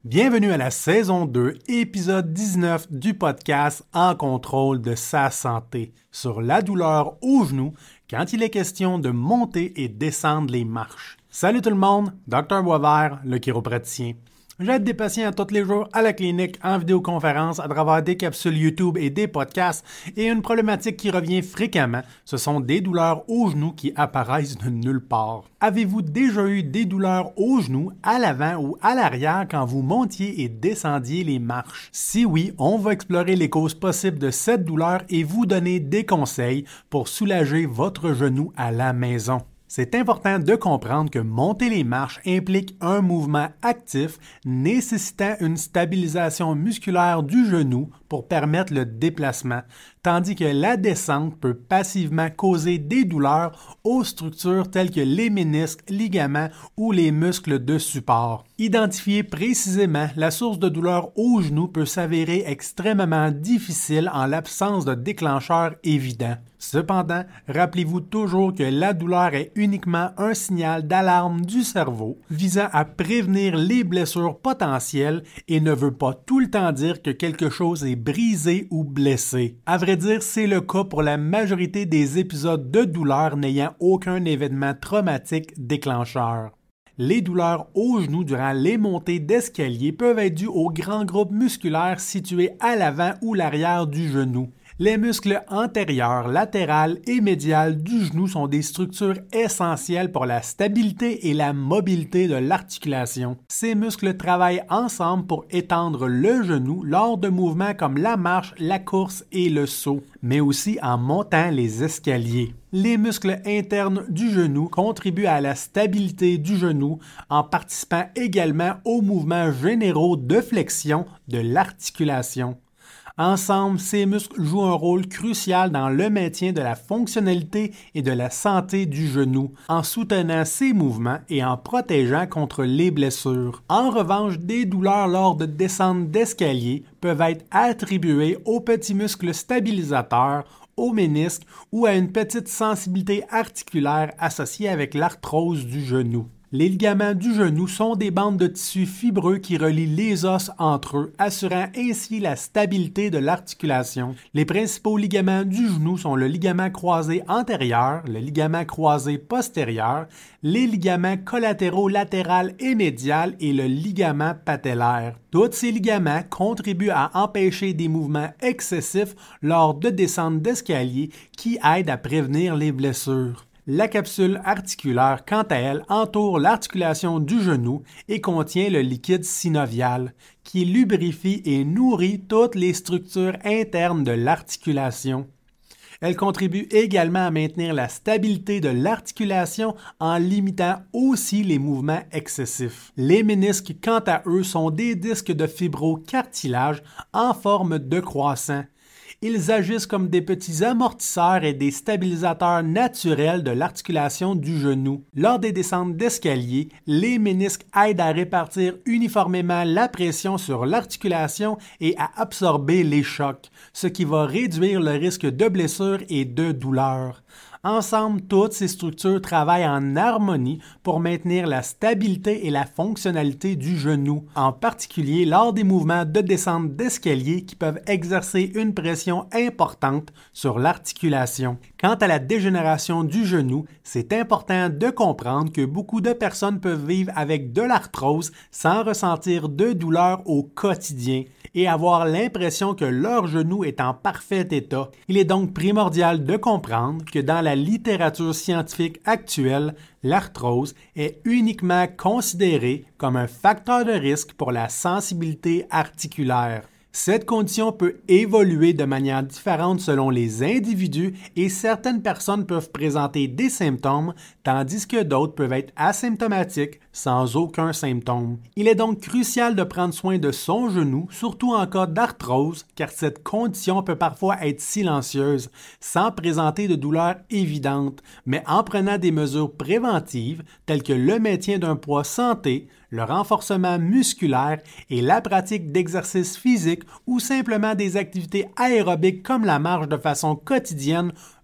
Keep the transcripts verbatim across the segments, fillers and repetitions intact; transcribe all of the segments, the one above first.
Bienvenue à la saison deux, épisode dix-neuf du podcast En contrôle de sa santé sur la douleur au genou quand il est question de monter et descendre les marches. Salut tout le monde, docteur Boisvert, le chiropraticien. J'aide des patients tous les jours à la clinique en vidéoconférence à travers des capsules YouTube et des podcasts et une problématique qui revient fréquemment, ce sont des douleurs aux genoux qui apparaissent de nulle part. Avez-vous déjà eu des douleurs aux genoux, à l'avant ou à l'arrière quand vous montiez et descendiez les marches? Si oui, on va explorer les causes possibles de cette douleur et vous donner des conseils pour soulager votre genou à la maison. C'est important de comprendre que monter les marches implique un mouvement actif nécessitant une stabilisation musculaire du genou pour permettre le déplacement, tandis que la descente peut passivement causer des douleurs aux structures telles que les ménisques, ligaments ou les muscles de support. Identifier précisément la source de douleur au genou peut s'avérer extrêmement difficile en l'absence de déclencheur évident. Cependant, rappelez-vous toujours que la douleur est uniquement un signal d'alarme du cerveau visant à prévenir les blessures potentielles et ne veut pas tout le temps dire que quelque chose est brisé ou blessé. À vrai dire, c'est le cas pour la majorité des épisodes de douleur n'ayant aucun événement traumatique déclencheur. Les douleurs aux genoux durant les montées d'escalier peuvent être dues aux grands groupes musculaires situés à l'avant ou l'arrière du genou. Les muscles antérieurs, latérales et médiales du genou sont des structures essentielles pour la stabilité et la mobilité de l'articulation. Ces muscles travaillent ensemble pour étendre le genou lors de mouvements comme la marche, la course et le saut, mais aussi en montant les escaliers. Les muscles internes du genou contribuent à la stabilité du genou en participant également aux mouvements généraux de flexion de l'articulation. Ensemble, ces muscles jouent un rôle crucial dans le maintien de la fonctionnalité et de la santé du genou, en soutenant ses mouvements et en protégeant contre les blessures. En revanche, des douleurs lors de descentes d'escalier peuvent être attribuées aux petits muscles stabilisateurs, aux ménisques ou à une petite sensibilité articulaire associée avec l'arthrose du genou. Les ligaments du genou sont des bandes de tissu fibreux qui relient les os entre eux, assurant ainsi la stabilité de l'articulation. Les principaux ligaments du genou sont le ligament croisé antérieur, le ligament croisé postérieur, les ligaments collatéraux latéral et médial et le ligament patellaire. Tous ces ligaments contribuent à empêcher des mouvements excessifs lors de descentes d'escalier qui aident à prévenir les blessures. La capsule articulaire, quant à elle, entoure l'articulation du genou et contient le liquide synovial, qui lubrifie et nourrit toutes les structures internes de l'articulation. Elle contribue également à maintenir la stabilité de l'articulation en limitant aussi les mouvements excessifs. Les ménisques, quant à eux, sont des disques de fibrocartilage en forme de croissant. Ils agissent comme des petits amortisseurs et des stabilisateurs naturels de l'articulation du genou. Lors des descentes d'escalier, les ménisques aident à répartir uniformément la pression sur l'articulation et à absorber les chocs, ce qui va réduire le risque de blessure et de douleur. Ensemble, toutes ces structures travaillent en harmonie pour maintenir la stabilité et la fonctionnalité du genou, en particulier lors des mouvements de descente d'escalier qui peuvent exercer une pression importante sur l'articulation. Quant à la dégénération du genou, c'est important de comprendre que beaucoup de personnes peuvent vivre avec de l'arthrose sans ressentir de douleur au quotidien et avoir l'impression que leur genou est en parfait état. Il est donc primordial de comprendre que dans la littérature scientifique actuelle, l'arthrose est uniquement considérée comme un facteur de risque pour la sensibilité articulaire. Cette condition peut évoluer de manière différente selon les individus et certaines personnes peuvent présenter des symptômes tandis que d'autres peuvent être asymptomatiques sans aucun symptôme. Il est donc crucial de prendre soin de son genou, surtout en cas d'arthrose, car cette condition peut parfois être silencieuse, sans présenter de douleur évidente, mais en prenant des mesures préventives telles que le maintien d'un poids santé, le renforcement musculaire et la pratique d'exercices physiques ou simplement des activités aérobiques comme la marche de façon quotidienne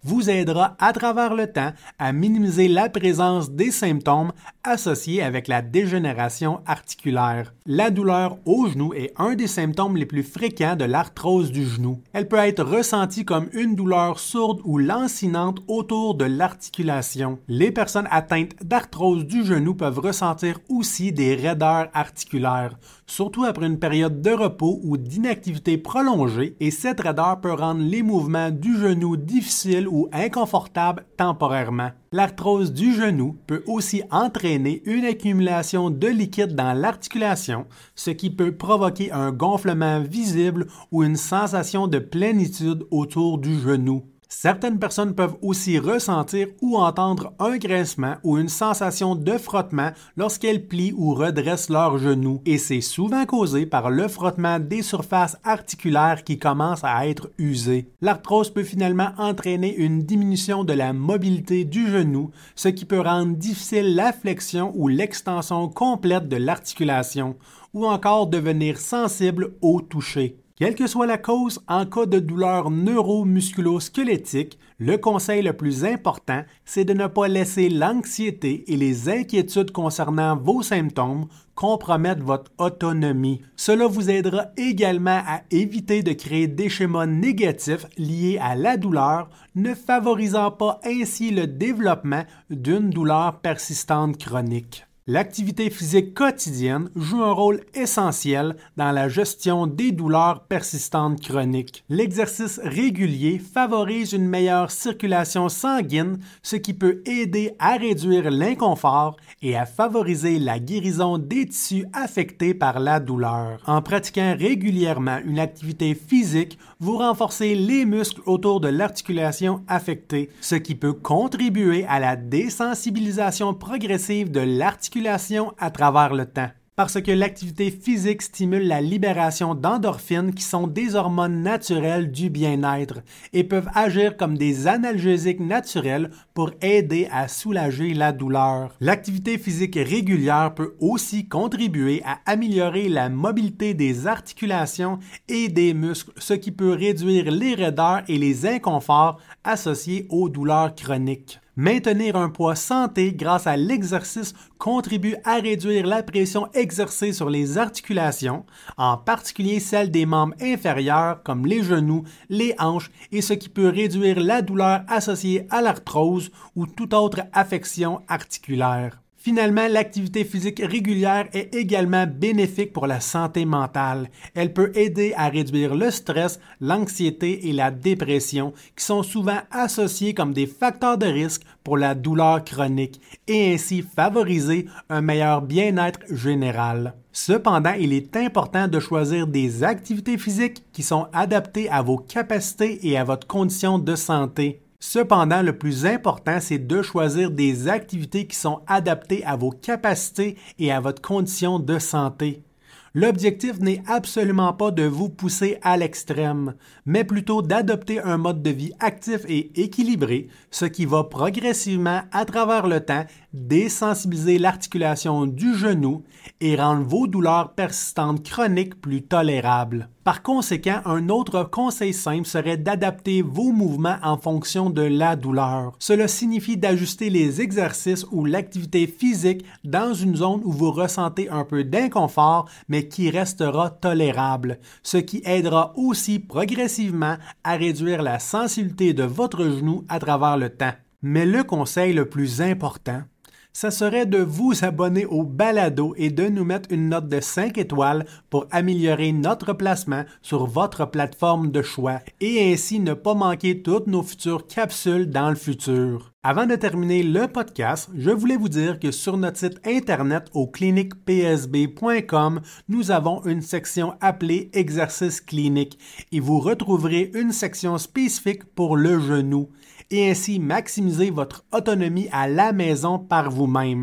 vous aidera à travers le temps à minimiser la présence des symptômes associés avec la dégénération articulaire. La douleur au genou est un des symptômes les plus fréquents de l'arthrose du genou. Elle peut être ressentie comme une douleur sourde ou lancinante autour de l'articulation. Les personnes atteintes d'arthrose du genou peuvent ressentir aussi des raideurs articulaires, surtout après une période de repos ou d'inactivité prolongée, et cette raideur peut rendre les mouvements du genou difficiles ou inconfortables temporairement. L'arthrose du genou peut aussi entraîner une accumulation de liquide dans l'articulation, ce qui peut provoquer un gonflement visible ou une sensation de plénitude autour du genou. Certaines personnes peuvent aussi ressentir ou entendre un grincement ou une sensation de frottement lorsqu'elles plient ou redressent leurs genoux, et c'est souvent causé par le frottement des surfaces articulaires qui commencent à être usées. L'arthrose peut finalement entraîner une diminution de la mobilité du genou, ce qui peut rendre difficile la flexion ou l'extension complète de l'articulation, ou encore devenir sensible au toucher. Quelle que soit la cause, en cas de douleur neuro-musculo-squelettique, le conseil le plus important, c'est de ne pas laisser l'anxiété et les inquiétudes concernant vos symptômes compromettre votre autonomie. Cela vous aidera également à éviter de créer des schémas négatifs liés à la douleur, ne favorisant pas ainsi le développement d'une douleur persistante chronique. L'activité physique quotidienne joue un rôle essentiel dans la gestion des douleurs persistantes chroniques. L'exercice régulier favorise une meilleure circulation sanguine, ce qui peut aider à réduire l'inconfort et à favoriser la guérison des tissus affectés par la douleur. En pratiquant régulièrement une activité physique, vous renforcez les muscles autour de l'articulation affectée, ce qui peut contribuer à la désensibilisation progressive de l'articulation à travers le temps. Parce que l'activité physique stimule la libération d'endorphines qui sont des hormones naturelles du bien-être et peuvent agir comme des analgésiques naturels pour aider à soulager la douleur. L'activité physique régulière peut aussi contribuer à améliorer la mobilité des articulations et des muscles, ce qui peut réduire les raideurs et les inconforts associés aux douleurs chroniques. Maintenir un poids santé grâce à l'exercice contribue à réduire la pression exercée sur les articulations, en particulier celle des membres inférieurs comme les genoux, les hanches, et ce qui peut réduire la douleur associée à l'arthrose ou toute autre affection articulaire. Finalement, l'activité physique régulière est également bénéfique pour la santé mentale. Elle peut aider à réduire le stress, l'anxiété et la dépression, qui sont souvent associés comme des facteurs de risque pour la douleur chronique, et ainsi favoriser un meilleur bien-être général. Cependant, il est important de choisir des activités physiques qui sont adaptées à vos capacités et à votre condition de santé. Cependant, le plus important, c'est de choisir des activités qui sont adaptées à vos capacités et à votre condition de santé. L'objectif n'est absolument pas de vous pousser à l'extrême, mais plutôt d'adopter un mode de vie actif et équilibré, ce qui va progressivement, à travers le temps, désensibiliser l'articulation du genou et rendre vos douleurs persistantes chroniques plus tolérables. Par conséquent, un autre conseil simple serait d'adapter vos mouvements en fonction de la douleur. Cela signifie d'ajuster les exercices ou l'activité physique dans une zone où vous ressentez un peu d'inconfort, mais qui restera tolérable, ce qui aidera aussi progressivement à réduire la sensibilité de votre genou à travers le temps. Mais le conseil le plus important, ça serait de vous abonner au balado et de nous mettre une note de cinq étoiles pour améliorer notre placement sur votre plateforme de choix et ainsi ne pas manquer toutes nos futures capsules dans le futur. Avant de terminer le podcast, je voulais vous dire que sur notre site internet au clinique p s b point com, nous avons une section appelée Exercices cliniques et vous retrouverez une section spécifique pour le genou et ainsi maximiser votre autonomie à la maison par vous-même.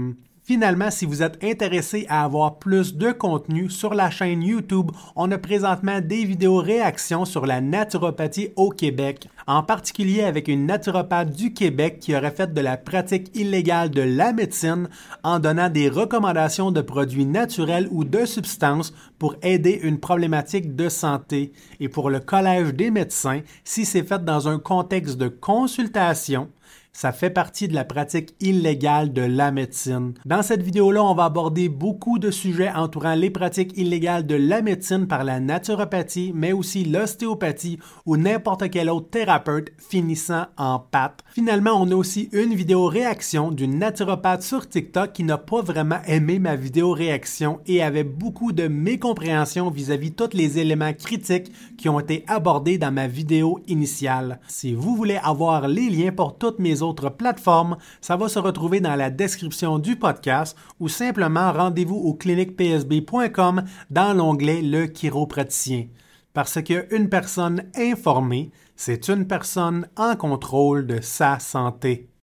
Finalement, si vous êtes intéressé à avoir plus de contenu sur la chaîne YouTube, on a présentement des vidéos réactions sur la naturopathie au Québec, en particulier avec une naturopathe du Québec qui aurait fait de la pratique illégale de la médecine en donnant des recommandations de produits naturels ou de substances pour aider une problématique de santé. Et pour le Collège des médecins, si c'est fait dans un contexte de consultation, ça fait partie de la pratique illégale de la médecine. Dans cette vidéo-là, on va aborder beaucoup de sujets entourant les pratiques illégales de la médecine par la naturopathie, mais aussi l'ostéopathie ou n'importe quel autre thérapeute finissant en pâte. Finalement, on a aussi une vidéo réaction d'une naturopathe sur TikTok qui n'a pas vraiment aimé ma vidéo réaction et avait beaucoup de mécompréhension vis-à-vis tous les éléments critiques qui ont été abordés dans ma vidéo initiale. Si vous voulez avoir les liens pour toutes mes autres plateformes, ça va se retrouver dans la description du podcast ou simplement rendez-vous au clinique p s b point com dans l'onglet Le chiropraticien. Parce qu'une personne informée, c'est une personne en contrôle de sa santé.